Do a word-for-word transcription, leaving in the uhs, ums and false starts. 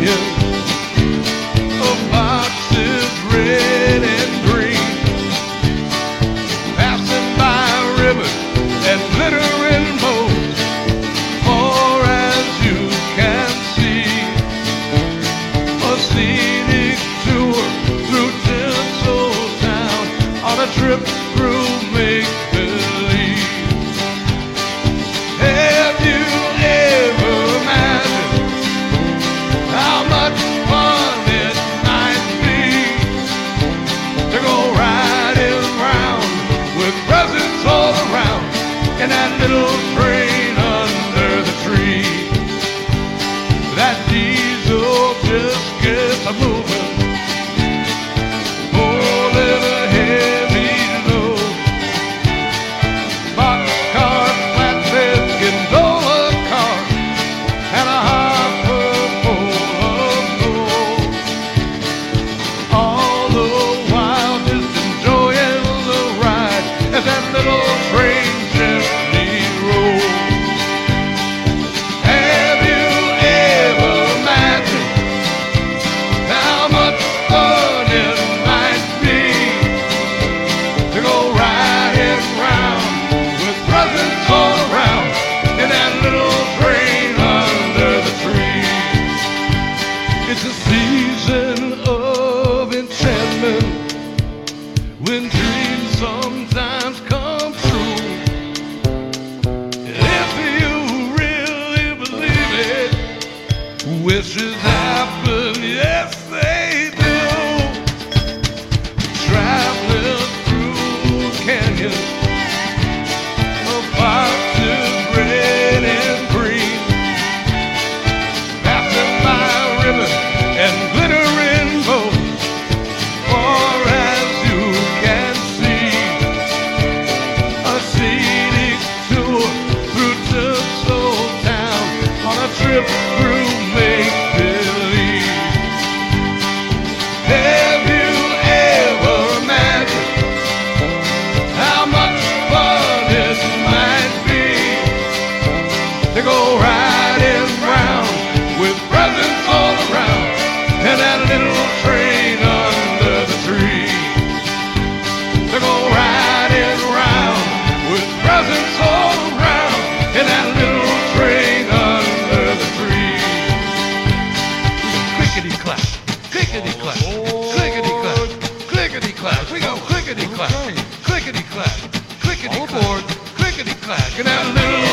canyon of boxes red and green, passing by rivers and glittering boats, far as you can see. A scenic tour through Tinseltown on a trip through make-believe. Have you ever imagined how much fun it might be to go riding round with presents all around in that little train under the tree? That diesel just gets a moving, pulling a heavy load. Boxcar, flatbeds, gondola cars, and a hopper full of gold. All the while just enjoying the ride as that little train gently rolls. Have you ever imagined how much fun it might be to go riding round with presents all around in that little train under the tree? It's a season of enchantment when dreams sometimes come true. If you really believe it, wishes happen, yes they do. Traveling through canyons of boxes red and green, passing by rivers and glittering boats, far as you can see. A scenic tour through Tinseltown on a trip through make-believe. Have you ever imagined how much fun it might be to go riding round with presents all around in that little train under the tree? To go riding round with presents all around in that little train under the tree. Clickety clack, clickety clack, clickety clack, clickety clack. We go clickety clack, clickety clack, clickety clack, clickety clack, and that little